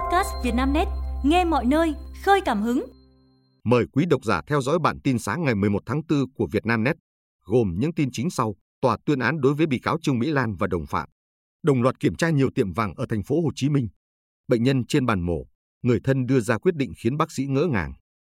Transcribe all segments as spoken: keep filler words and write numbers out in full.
podcast Vietnamnet, nghe mọi nơi, khơi cảm hứng. Mời quý độc giả theo dõi bản tin sáng ngày mười một tháng tư của Vietnamnet, gồm những tin chính sau. Tòa tuyên án đối với bị cáo Trương Mỹ Lan và đồng phạm. Đồng loạt kiểm tra nhiều tiệm vàng ở thành phố Hồ Chí Minh. Bệnh nhân trên bàn mổ, người thân đưa ra quyết định khiến bác sĩ ngỡ ngàng.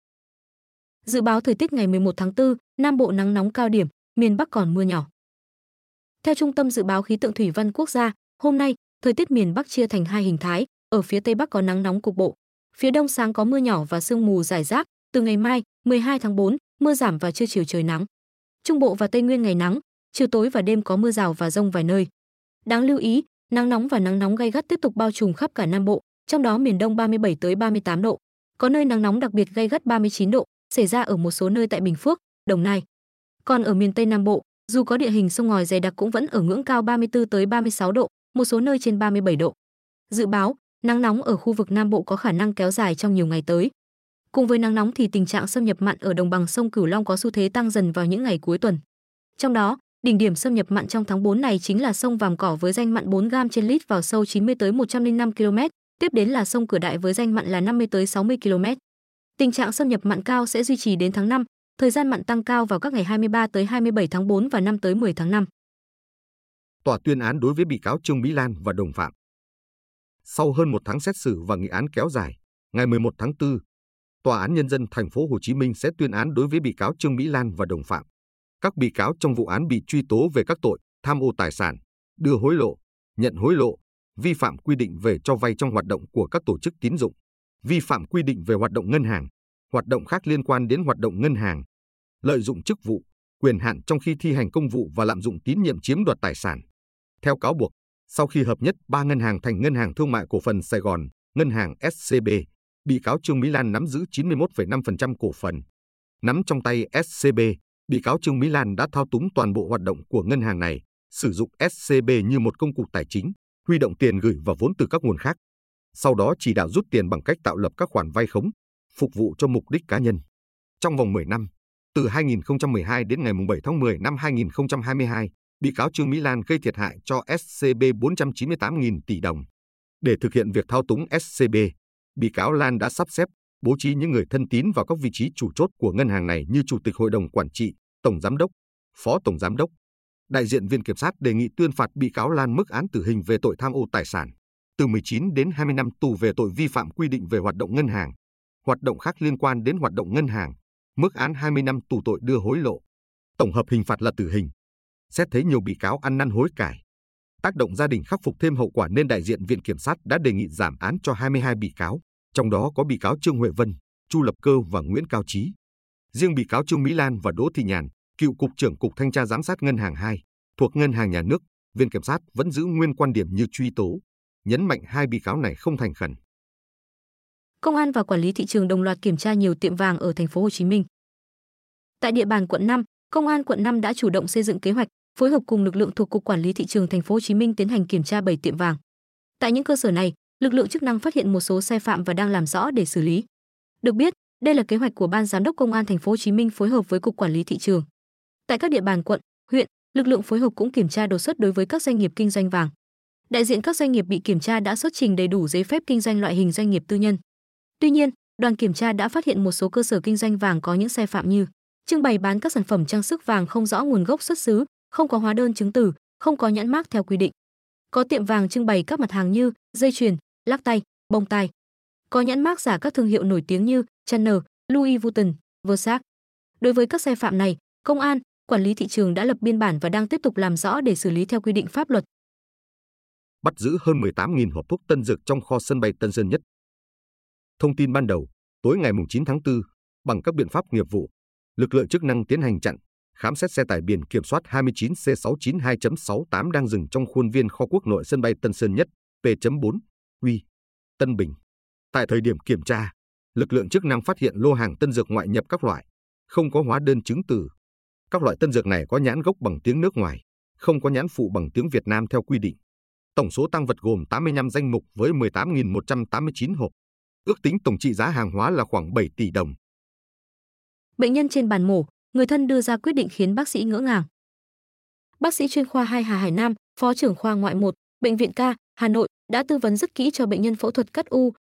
Dự báo thời tiết ngày mười một tháng tư, Nam Bộ nắng nóng cao điểm, miền Bắc còn mưa nhỏ. Theo Trung tâm Dự báo Khí tượng Thủy văn Quốc gia, hôm nay, thời tiết miền Bắc chia thành hai hình thái, ở phía Tây Bắc có nắng nóng cục bộ, phía Đông sáng có mưa nhỏ và sương mù rải rác, từ ngày mai, mười hai tháng tư, mưa giảm và trưa chiều trời nắng. Trung Bộ và Tây Nguyên ngày nắng, chiều tối và đêm có mưa rào và dông vài nơi. Đáng lưu ý, nắng nóng và nắng nóng gay gắt tiếp tục bao trùm khắp cả Nam Bộ, trong đó miền Đông ba mươi bảy tới ba mươi tám độ, có nơi nắng nóng đặc biệt gay gắt ba mươi chín độ, xảy ra ở một số nơi tại Bình Phước, Đồng Nai. Còn ở miền Tây Nam Bộ, dù có địa hình sông ngòi dày đặc cũng vẫn ở ngưỡng cao ba mươi tư tới ba mươi sáu độ, một số nơi trên ba mươi bảy độ. Dự báo, nắng nóng ở khu vực Nam Bộ có khả năng kéo dài trong nhiều ngày tới. Cùng với nắng nóng thì tình trạng xâm nhập mặn ở đồng bằng sông Cửu Long có xu thế tăng dần vào những ngày cuối tuần. Trong đó, đỉnh điểm xâm nhập mặn trong tháng tư này chính là sông Vàm Cỏ với danh mặn bốn gam trên lít vào sâu chín mươi tới một trăm lẻ năm ki lô mét, tiếp đến là sông Cửa Đại với danh mặn là năm mươi tới sáu mươi ki lô mét. Tình trạng xâm nhập mặn cao sẽ duy trì đến tháng năm, thời gian mặn tăng cao vào các ngày hai mươi ba tới hai mươi bảy tháng tư và năm tới mười tháng năm. Tòa tuyên án đối với bị cáo Trương Mỹ Lan và đồng phạm. Sau hơn một tháng xét xử và nghị án kéo dài, ngày mười một tháng tư, Tòa án Nhân dân thành phố Hồ Chí Minh sẽ tuyên án đối với bị cáo Trương Mỹ Lan và đồng phạm. Các bị cáo trong vụ án bị truy tố về các tội tham ô tài sản, đưa hối lộ, nhận hối lộ, vi phạm quy định về cho vay trong hoạt động của các tổ chức tín dụng, vi phạm quy định về hoạt động ngân hàng, hoạt động khác liên quan đến hoạt động ngân hàng, lợi dụng chức vụ, quyền hạn trong khi thi hành công vụ và lạm dụng tín nhiệm chiếm đoạt tài sản. Theo cáo buộc, sau khi hợp nhất ba ngân hàng thành Ngân hàng Thương mại Cổ phần Sài Gòn, Ngân hàng ét xê bê, bị cáo Trương Mỹ Lan nắm giữ chín mươi mốt phẩy năm phần trăm cổ phần. Nắm trong tay ét xê bê, bị cáo Trương Mỹ Lan đã thao túng toàn bộ hoạt động của ngân hàng này, sử dụng ét xê bê như một công cụ tài chính, huy động tiền gửi và vốn từ các nguồn khác. Sau đó chỉ đạo rút tiền bằng cách tạo lập các khoản vay khống, phục vụ cho mục đích cá nhân. Trong vòng mười năm, từ hai nghìn không trăm mười hai đến ngày bảy tháng mười năm hai nghìn không trăm hai mươi hai, bị cáo Trương Mỹ Lan gây thiệt hại cho ét xê bê bốn trăm chín mươi tám nghìn tỷ đồng. Để thực hiện việc thao túng ét xê bê, bị cáo Lan đã sắp xếp, bố trí những người thân tín vào các vị trí chủ chốt của ngân hàng này như Chủ tịch Hội đồng Quản trị, Tổng Giám đốc, Phó Tổng Giám đốc. Đại diện Viện Kiểm sát đề nghị tuyên phạt bị cáo Lan mức án tử hình về tội tham ô tài sản, từ mười chín đến hai mươi năm tù về tội vi phạm quy định về hoạt động ngân hàng, hoạt động khác liên quan đến hoạt động ngân hàng, mức án hai mươi năm tù tội đưa hối lộ. Tổng hợp hình phạt là tử hình. Xét thấy nhiều bị cáo ăn năn hối cải, tác động gia đình khắc phục thêm hậu quả nên đại diện Viện Kiểm sát đã đề nghị giảm án cho hai mươi hai bị cáo, trong đó có bị cáo Trương Huệ Vân, Chu Lập Cơ và Nguyễn Cao Trí. Riêng bị cáo Trương Mỹ Lan và Đỗ Thị Nhàn, cựu Cục trưởng Cục Thanh tra Giám sát Ngân hàng hai, thuộc Ngân hàng Nhà nước, Viện Kiểm sát vẫn giữ nguyên quan điểm như truy tố, nhấn mạnh hai bị cáo này không thành khẩn. Công an và quản lý thị trường đồng loạt kiểm tra nhiều tiệm vàng ở thành phố Hồ Chí Minh. Tại địa bàn quận năm, Công an quận năm đã chủ động xây dựng kế hoạch, phối hợp cùng lực lượng thuộc Cục Quản lý thị trường thành phố Hồ Chí Minh tiến hành kiểm tra bảy tiệm vàng. Tại những cơ sở này, lực lượng chức năng phát hiện một số sai phạm và đang làm rõ để xử lý. Được biết, đây là kế hoạch của Ban Giám đốc Công an thành phố Hồ Chí Minh phối hợp với Cục Quản lý thị trường. Tại các địa bàn quận, huyện, lực lượng phối hợp cũng kiểm tra đột xuất đối với các doanh nghiệp kinh doanh vàng. Đại diện các doanh nghiệp bị kiểm tra đã xuất trình đầy đủ giấy phép kinh doanh loại hình doanh nghiệp tư nhân. Tuy nhiên, đoàn kiểm tra đã phát hiện một số cơ sở kinh doanh vàng có những sai phạm như trưng bày bán các sản phẩm trang sức vàng không rõ nguồn gốc xuất xứ, không có hóa đơn chứng từ, không có nhãn mác theo quy định. Có tiệm vàng trưng bày các mặt hàng như dây chuyền, lắc tay, bông tai. Có nhãn mác giả các thương hiệu nổi tiếng như Chanel, Louis Vuitton, Versace. Đối với các sai phạm này, Công an, Quản lý thị trường đã lập biên bản và đang tiếp tục làm rõ để xử lý theo quy định pháp luật. Bắt giữ hơn mười tám nghìn hộp thuốc tân dược trong kho sân bay Tân Sơn Nhất. Thông tin ban đầu, tối ngày chín tháng tư, bằng các biện pháp nghiệp vụ, lực lượng chức năng tiến hành chặn, khám xét xe tải biển kiểm soát hai chín C sáu chín hai sáu tám đang dừng trong khuôn viên kho quốc nội sân bay Tân Sơn Nhất, P bốn, Huy, Tân Bình. Tại thời điểm kiểm tra, lực lượng chức năng phát hiện lô hàng tân dược ngoại nhập các loại, không có hóa đơn chứng từ. Các loại tân dược này có nhãn gốc bằng tiếng nước ngoài, không có nhãn phụ bằng tiếng Việt Nam theo quy định. Tổng số tang vật gồm tám mươi lăm danh mục với mười tám nghìn một trăm tám mươi chín hộp. Ước tính tổng trị giá hàng hóa là khoảng bảy tỷ đồng. Bệnh nhân trên bàn mổ, người thân đưa ra quyết định khiến bác sĩ ngỡ ngàng. Bác sĩ chuyên khoa hai Hà Hải Nam, Phó trưởng khoa ngoại một, Bệnh viện K, Hà Nội đã tư vấn rất kỹ cho bệnh nhân phẫu thuật cắt u,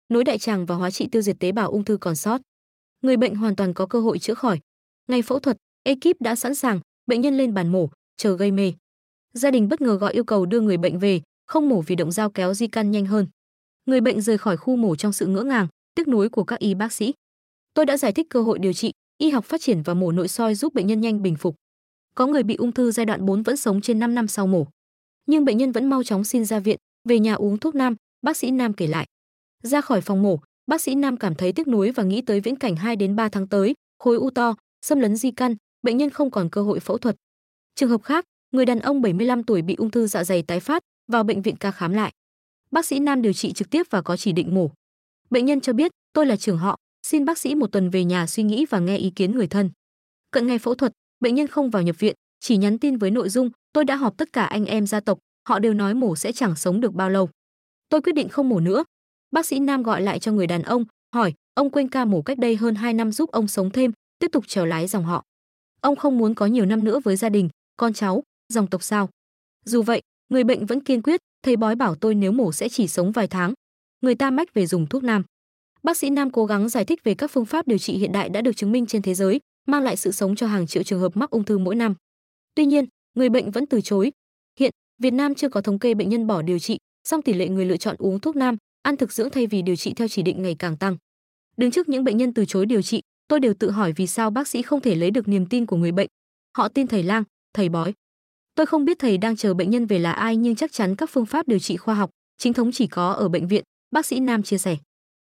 nối đại tràng và hóa trị tiêu diệt tế bào ung thư còn sót. Người bệnh hoàn toàn có cơ hội chữa khỏi. Ngày phẫu thuật, ekip đã sẵn sàng, bệnh nhân lên bàn mổ, chờ gây mê. Gia đình bất ngờ gọi yêu cầu đưa người bệnh về, không mổ vì động dao kéo di căn nhanh hơn. Người bệnh rời khỏi khu mổ trong sự ngỡ ngàng, tiếc nuối của các y bác sĩ. Tôi đã giải thích cơ hội điều trị, y học phát triển và mổ nội soi giúp bệnh nhân nhanh bình phục. Có người bị ung thư giai đoạn bốn vẫn sống trên năm năm sau mổ. Nhưng bệnh nhân vẫn mau chóng xin ra viện, về nhà uống thuốc nam, bác sĩ Nam kể lại. Ra khỏi phòng mổ, bác sĩ Nam cảm thấy tiếc nuối và nghĩ tới viễn cảnh hai đến ba tháng tới, khối u to, xâm lấn di căn, bệnh nhân không còn cơ hội phẫu thuật. Trường hợp khác, người đàn ông bảy mươi lăm tuổi bị ung thư dạ dày tái phát, vào bệnh viện ca khám lại. Bác sĩ Nam điều trị trực tiếp và có chỉ định mổ. Bệnh nhân cho biết, tôi là trưởng họ, xin bác sĩ một tuần về nhà suy nghĩ và nghe ý kiến người thân. Cận ngày phẫu thuật, bệnh nhân không vào nhập viện, chỉ nhắn tin với nội dung, tôi đã họp tất cả anh em gia tộc, họ đều nói mổ sẽ chẳng sống được bao lâu. Tôi quyết định không mổ nữa. Bác sĩ Nam gọi lại cho người đàn ông, hỏi, ông quên ca mổ cách đây hơn hai năm giúp ông sống thêm, tiếp tục trèo lái dòng họ. Ông không muốn có nhiều năm nữa với gia đình, con cháu, dòng tộc sao? Dù vậy, người bệnh vẫn kiên quyết, thầy bói bảo tôi nếu mổ sẽ chỉ sống vài tháng. Người ta mách về dùng thuốc nam. Bác sĩ Nam cố gắng giải thích về các phương pháp điều trị hiện đại đã được chứng minh trên thế giới, mang lại sự sống cho hàng triệu trường hợp mắc ung thư mỗi năm. Tuy nhiên, người bệnh vẫn từ chối. Hiện, Việt Nam chưa có thống kê bệnh nhân bỏ điều trị, song tỷ lệ người lựa chọn uống thuốc nam, ăn thực dưỡng thay vì điều trị theo chỉ định ngày càng tăng. Đứng trước những bệnh nhân từ chối điều trị, tôi đều tự hỏi vì sao bác sĩ không thể lấy được niềm tin của người bệnh. Họ tin thầy lang, thầy bói. Tôi không biết thầy đang chờ bệnh nhân về là ai nhưng chắc chắn các phương pháp điều trị khoa học, chính thống chỉ có ở bệnh viện, bác sĩ Nam chia sẻ.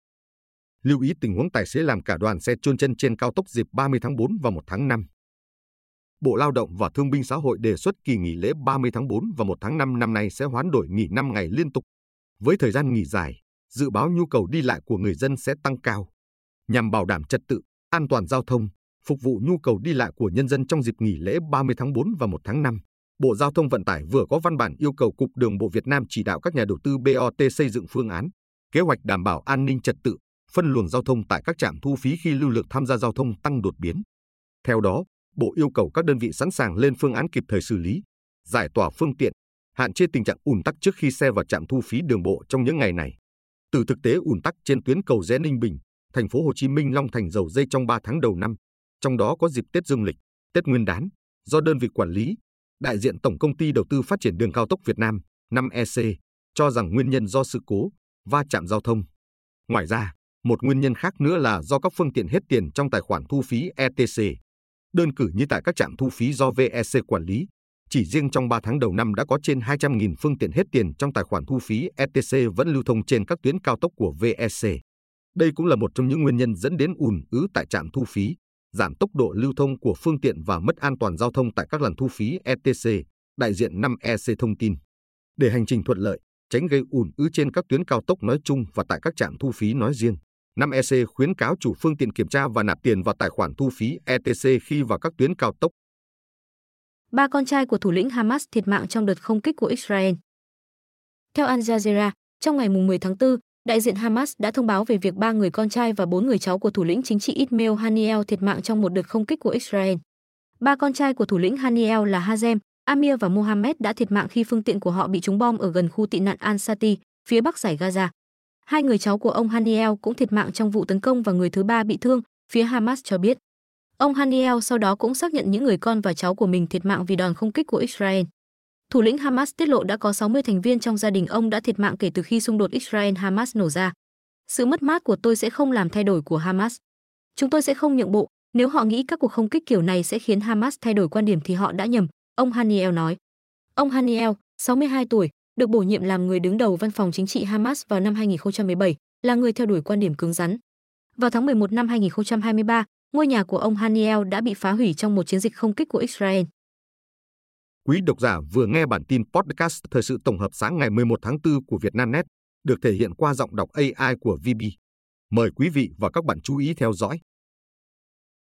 Lưu ý tình huống tài xế làm cả đoàn xe chôn chân trên cao tốc dịp ba mươi tháng tư và một tháng năm. Bộ Lao động và Thương binh Xã hội đề xuất kỳ nghỉ lễ ba mươi tháng tư và một tháng năm năm nay sẽ hoán đổi nghỉ năm ngày liên tục. Với thời gian nghỉ dài, dự báo nhu cầu đi lại của người dân sẽ tăng cao. Nhằm bảo đảm trật tự, an toàn giao thông, phục vụ nhu cầu đi lại của nhân dân trong dịp nghỉ lễ ba mươi tháng tư và một tháng năm, Bộ Giao thông Vận tải vừa có văn bản yêu cầu Cục Đường bộ Việt Nam chỉ đạo các nhà đầu tư bê o tê xây dựng phương án, kế hoạch đảm bảo an ninh trật tự, phân luồng giao thông tại các trạm thu phí khi lưu lượng tham gia giao thông tăng đột biến. Theo đó, Bộ yêu cầu các đơn vị sẵn sàng lên phương án kịp thời xử lý, giải tỏa phương tiện, hạn chế tình trạng ùn tắc trước khi xe vào trạm thu phí đường bộ trong những ngày này. Từ thực tế ùn tắc trên tuyến cầu Rẽ Ninh Bình, thành phố Hồ Chí Minh Long Thành Dầu Dây trong ba tháng đầu năm, trong đó có dịp Tết Dương lịch, Tết Nguyên đán, do đơn vị quản lý, đại diện Tổng công ty Đầu tư Phát triển Đường cao tốc Việt Nam, năm E C, cho rằng nguyên nhân do sự cố, va chạm giao thông. Ngoài ra, một nguyên nhân khác nữa là do các phương tiện hết tiền trong tài khoản thu phí E T C. Đơn cử như tại các trạm thu phí do vê e xê quản lý, chỉ riêng trong ba tháng đầu năm đã có trên hai trăm nghìn phương tiện hết tiền trong tài khoản thu phí E T C vẫn lưu thông trên các tuyến cao tốc của vê e xê. Đây cũng là một trong những nguyên nhân dẫn đến ùn ứ tại trạm thu phí, giảm tốc độ lưu thông của phương tiện và mất an toàn giao thông tại các lần thu phí E T C, đại diện năm E C thông tin. Để hành trình thuận lợi, tránh gây ùn ứ trên các tuyến cao tốc nói chung và tại các trạm thu phí nói riêng, năm E C khuyến cáo chủ phương tiện kiểm tra và nạp tiền vào tài khoản thu phí E T C khi vào các tuyến cao tốc. Ba con trai của thủ lĩnh Hamas thiệt mạng trong đợt không kích của Israel. Theo Al Jazeera, trong ngày mười tháng tư, đại diện Hamas đã thông báo về việc ba người con trai và bốn người cháu của thủ lĩnh chính trị Ismail Haniyeh thiệt mạng trong một đợt không kích của Israel. Ba con trai của thủ lĩnh Haniyeh là Hazem, Amir và Mohammed đã thiệt mạng khi phương tiện của họ bị trúng bom ở gần khu tị nạn Al-Sati, phía bắc dải Gaza. Hai người cháu của ông Haniyeh cũng thiệt mạng trong vụ tấn công và người thứ ba bị thương, phía Hamas cho biết. Ông Haniyeh sau đó cũng xác nhận những người con và cháu của mình thiệt mạng vì đòn không kích của Israel. Thủ lĩnh Hamas tiết lộ đã có sáu mươi thành viên trong gia đình ông đã thiệt mạng kể từ khi xung đột Israel-Hamas nổ ra. Sự mất mát của tôi sẽ không làm thay đổi của Hamas. Chúng tôi sẽ không nhượng bộ, nếu họ nghĩ các cuộc không kích kiểu này sẽ khiến Hamas thay đổi quan điểm thì họ đã nhầm, ông Haniyeh nói. Ông Haniyeh, sáu mươi hai tuổi, được bổ nhiệm làm người đứng đầu văn phòng chính trị Hamas vào năm hai nghìn không trăm mười bảy, là người theo đuổi quan điểm cứng rắn. Vào tháng mười một năm hai nghìn không trăm hai mươi ba, ngôi nhà của ông Haniyeh đã bị phá hủy trong một chiến dịch không kích của Israel. Quý độc giả vừa nghe bản tin podcast thời sự tổng hợp sáng ngày mười một tháng tư của Vietnamnet, được thể hiện qua giọng đọc A I của vê bê. Mời quý vị và các bạn chú ý theo dõi.